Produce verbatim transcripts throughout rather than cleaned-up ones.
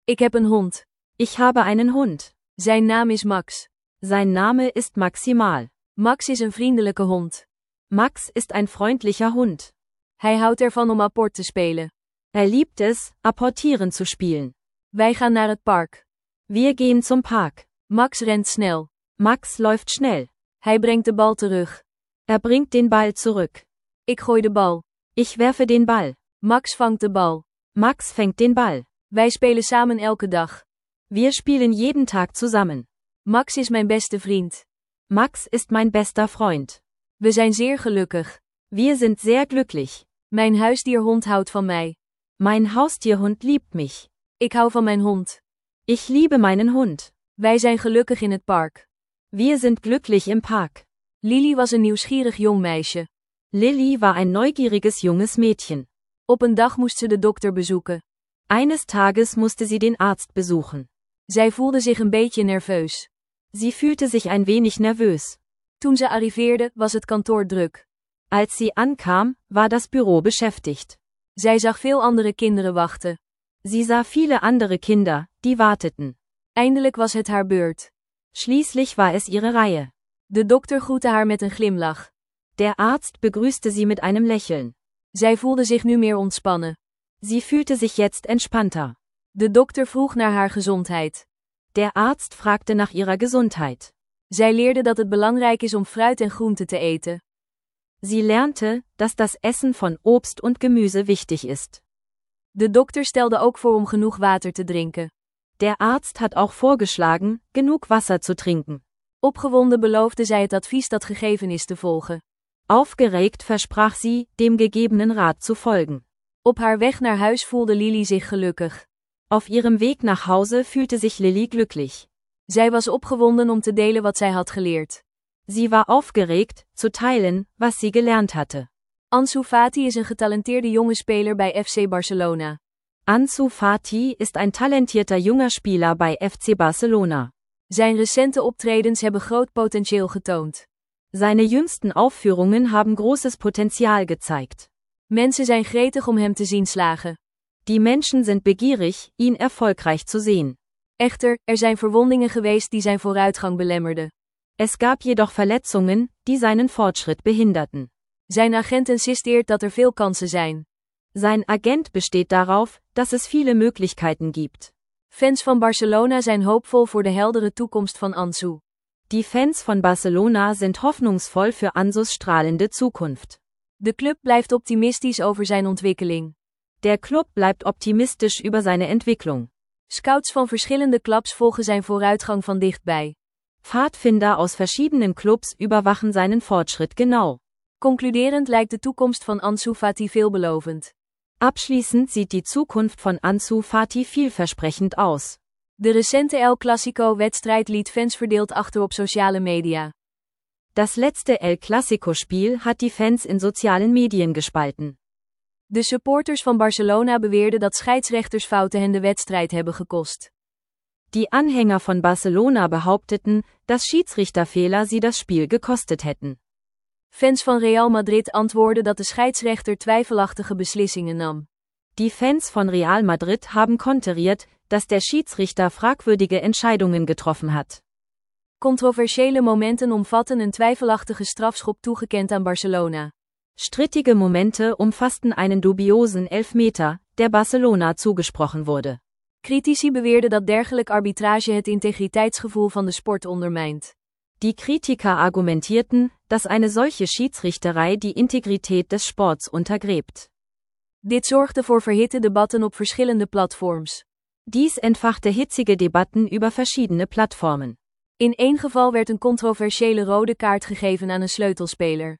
Ik heb een hond. Ich habe einen Hund. Zijn naam is Max. Sein Name ist Maximal. Max is een vriendelijke hond. Max ist ein freundlicher Hund. Hij houdt ervan om apport te spelen. Er liebt es, apportieren zu spielen. Wij gaan naar het park. Wir gehen zum Park. Max rent snel. Max läuft schnell. Hij brengt de bal terug. Er bringt den Ball zurück. Ik gooi de bal. Ich werfe den Ball. Max vangt de bal. Max fängt den Ball. Wij spelen samen elke dag. Wir spielen jeden Tag zusammen. Max is mijn beste vriend. Max ist mein bester Freund. We zijn zeer gelukkig. Wir sind sehr glücklich. Mijn huisdierhond houdt van mij. Mein Haustierhund liebt mich. Ik hou van mijn hond. Ich liebe meinen Hund. Wij zijn gelukkig in het park. Wir sind glücklich im Park. Lily was een nieuwsgierig jong meisje. Lily war ein neugieriges junges Mädchen. Op een dag moest ze de dokter bezoeken. Eines Tages musste sie den Arzt besuchen. Zij voelde zich een beetje nerveus. Sie fühlte sich ein wenig nervös. Toen ze arriveerde, was het kantoor druk. Als sie ankam, war das Büro beschäftigt. Zij zag veel andere kinderen wachten. Sie sah viele andere Kinder, die warteten. Eindelijk was het haar beurt. Schließlich war es ihre Reihe. De dokter groette haar met een glimlach. Der Arzt begrüßte sie mit einem Lächeln. Zij voelde zich nu meer ontspannen. Sie fühlte sich jetzt entspannter. De dokter vroeg naar haar gezondheid. Der Arzt fragte nach ihrer Gesundheit. Zij leerde dat het belangrijk is om fruit en groente te eten. Sie lernte, dass das Essen von Obst und Gemüse wichtig ist. De dokter stelde ook voor om genoeg water te drinken. Der Arzt hat auch vorgeschlagen, genug Wasser zu trinken. Opgewonden beloofde zij het advies dat gegeven is te volgen. Aufgeregt versprach sie, dem gegebenen Rat zu folgen. Op haar weg naar huis voelde Lily zich gelukkig. Auf ihrem Weg nach Hause fühlte sich Lily glücklich. Zij was opgewonden om te delen wat zij had geleerd. Sie war aufgeregt, zu teilen, was sie gelernt hatte. Ansu Fati is een getalenteerde jonge speler bij F C Barcelona. Ansu Fati ist ein talentierter junger Spieler bei F C Barcelona. Zijn recente optredens hebben groot potentieel getoond. Seine jüngsten Aufführungen haben großes Potenzial gezeigt. Mensen zijn gretig om hem te zien slagen. Die Menschen sind begierig, ihn erfolgreich zu sehen. Echter, er zijn verwondingen geweest die zijn vooruitgang belemmerden. Es gab jedoch Verletzungen, die seinen Fortschritt behinderten. Zijn agent insisteert dat er veel kansen zijn. Sein Agent besteht darauf, dass es viele Möglichkeiten gibt. Fans van Barcelona zijn hoopvol voor de heldere toekomst van Ansu. Die Fans von Barcelona sind hoffnungsvoll für Ansus strahlende Zukunft. De club blijft optimistisch over zijn ontwikkeling. Der Club bleibt optimistisch über seine Entwicklung. Scouts van verschillende clubs volgen zijn vooruitgang van dichtbij. Pfadfinder aus verschiedenen Clubs überwachen seinen Fortschritt genau. Concluderend lijkt de toekomst van Ansu Fati veelbelovend. Abschließend sieht die Zukunft von Ansu Fati vielversprechend aus. De recente El Clasico-wedstrijd liet fans verdeeld achter op sociale media. Das letzte El Clasico-Spiel hat die Fans in sozialen Medien gespalten. De supporters van Barcelona beweerden dat scheidsrechtersfouten hen de wedstrijd hebben gekost. Die Anhänger von Barcelona behaupteten, dass Schiedsrichterfehler sie das Spiel gekostet hätten. Fans van Real Madrid antwoorden dat de scheidsrechter twijfelachtige beslissingen nam. Die Fans von Real Madrid haben konteriert, dass der Schiedsrichter fragwürdige Entscheidungen getroffen hat. Controversiële momenten omvatten een twijfelachtige strafschop toegekend aan Barcelona. Strittige Momente umfassten einen dubiosen Elfmeter, der Barcelona zugesprochen wurde. Critici beweerden dat dergelijk arbitrage het integriteitsgevoel van de sport ondermijnt. Die Kritiker argumentierten, dass eine solche Schiedsrichterei die Integrität des Sports untergräbt. Dit zorgde voor verhitte debatten op verschillende platforms. Dies entfachte hitzige Debatten über verschiedene Plattformen. In één geval werd een controversiële rode kaart gegeven aan een sleutelspeler.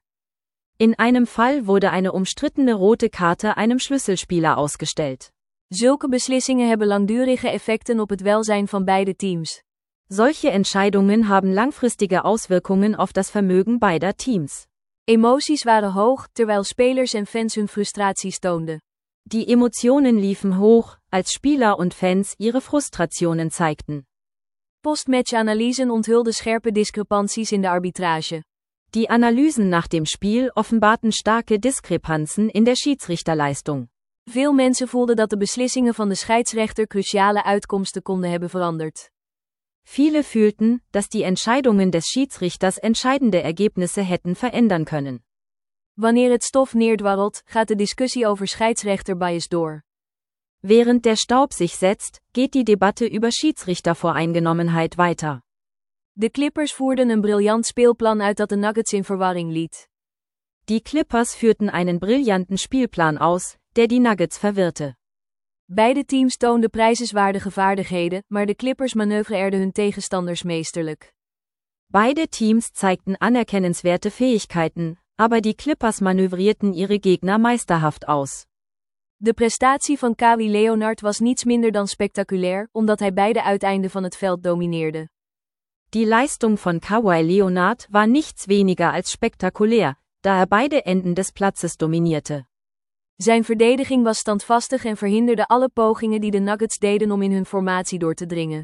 In einem Fall wurde eine umstrittene rote Karte einem Schlüsselspieler ausgestellt. Zulke beslissingen hebben langdurige effecten op het welzijn van beide teams. Solche Entscheidungen haben langfristige Auswirkungen auf das Vermögen beider Teams. Emoties waren hoog, terwijl spelers en fans hun frustraties toonden. Die Emotionen liefen hoch, als Spieler und Fans ihre Frustrationen zeigten. Postmatch-analysen onthulden scherpe discrepanties in de arbitrage. Die Analysen nach dem Spiel offenbarten starke Diskrepanzen in der Schiedsrichterleistung. Veel mensen voelden dat de beslissingen van de scheidsrechter cruciale uitkomsten konden hebben veranderd. Viele fühlten, dass die Entscheidungen des Schiedsrichters entscheidende Ergebnisse hätten verändern können. Wanneer het stof neerdwarrelt, gaat de discussie over scheidsrechterbias door. Während der Staub sich setzt, geht die Debatte über Schiedsrichtervoreingenommenheit weiter. De Clippers voerden een briljant speelplan uit dat de Nuggets in verwarring liet. Die Clippers führten einen brillanten Spielplan aus, der die Nuggets verwirrte. Beide teams toonden prijzenswaardige vaardigheden, maar de Clippers manoeuvreerden hun tegenstanders meesterlijk. Beide Teams zeigten anerkennenswerte Fähigkeiten, aber die Clippers manövrierten ihre Gegner meisterhaft aus. De prestatie van Kawhi Leonard was niets minder dan spectaculair, omdat hij beide uiteinden van het veld domineerde. Die Leistung von Kawhi Leonard war nichts weniger als spektakulär, da er beide Enden des Platzes dominierte. Zijn verdediging was standvastig en verhinderde alle pogingen die de Nuggets deden om in hun formatie door te dringen.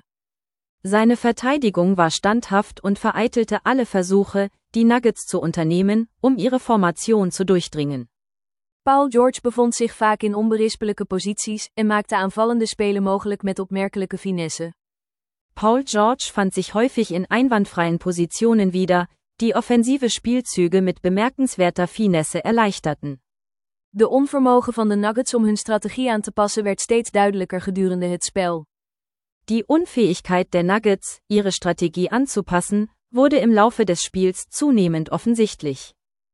Seine Verteidigung war standhaft und vereitelte alle Versuche, die Nuggets zu unternehmen, um ihre Formation zu durchdringen. Paul George bevond zich vaak in onberispelijke posities en maakte aanvallende spelen mogelijk met opmerkelijke finesse. Paul George fand sich häufig in einwandfreien Positionen wieder, die offensive Spielzüge mit bemerkenswerter Finesse erleichterten. De onvermogen van de Nuggets om hun strategie aan te passen werd steeds duidelijker gedurende het spel. Die Unfähigkeit der Nuggets, ihre Strategie anzupassen, wurde im Laufe des Spiels zunehmend offensichtlich.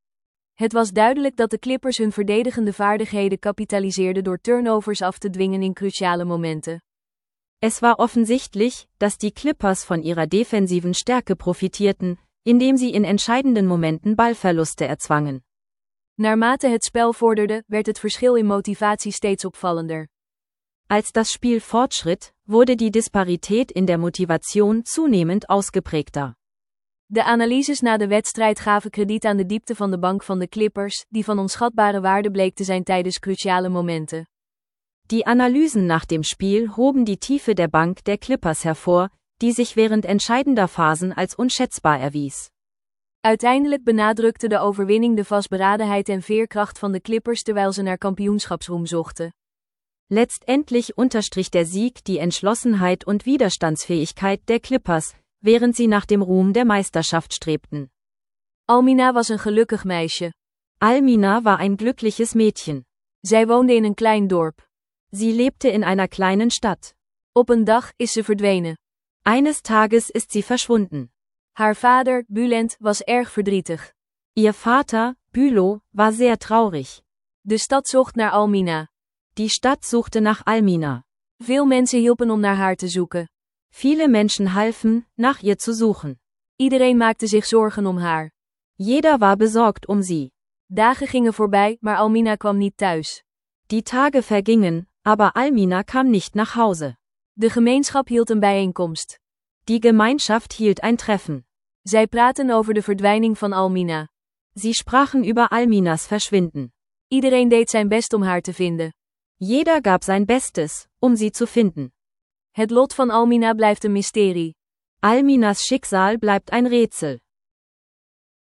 Het was duidelijk dat de Clippers hun verdedigende vaardigheden kapitaliseerden door turnovers af te dwingen in cruciale momenten. Es war offensichtlich, dass die Clippers von ihrer defensiven Stärke profitierten, indem sie in entscheidenden Momenten Ballverluste erzwangen. Naarmate het spel vorderde, werd het verschil in motivatie steeds opvallender. Als das Spiel fortschritt, wurde die Disparität in der Motivation zunehmend ausgeprägter. De analyses na de wedstrijd gaven krediet aan de diepte van de bank van de Clippers, die van onschatbare waarde bleek te zijn tijdens cruciale momenten. Die Analysen nach dem Spiel hoben die Tiefe der Bank der Clippers hervor, die sich während entscheidender Phasen als unschätzbar erwies. Uiteindelijk benadrukte de overwinning de vastberadenheid en veerkracht van de Clippers terwijl ze naar kampioenschapsroem zochten. Letztendlich unterstrich der Sieg die Entschlossenheit und Widerstandsfähigkeit der Clippers, während sie nach dem Ruhm der Meisterschaft strebten. Almina was een gelukkig meisje. Almina war ein glückliches Mädchen. Zij woonde in een klein dorp. Sie lebte in einer kleinen Stadt. Op een dag is ze verdwenen. Eines Tages ist sie verschwunden. Haar vader, Bülent, was erg verdrietig. Ihr Vater, Bülow, war sehr traurig. De stad zocht naar Almina. Die Stadt suchte nach Almina. Veel mensen hielpen om naar haar te zoeken. Viele Menschen halfen, nach ihr zu suchen. Iedereen maakte zich zorgen om haar. Jeder war besorgt um sie. Dagen gingen voorbij, maar Almina kwam niet thuis. Die Tage vergingen, aber Almina kam nicht nach Hause. De gemeenschap hield een bijeenkomst. Die Gemeinschaft hielt ein Treffen. Zij praten over de verdwijning van Almina. Sie sprachen über Alminas Verschwinden. Iedereen deed zijn best om haar te vinden. Jeder gab sein Bestes, um sie zu finden. Het lot van Almina blijft een mysterie. Alminas Schicksal bleibt ein Rätsel.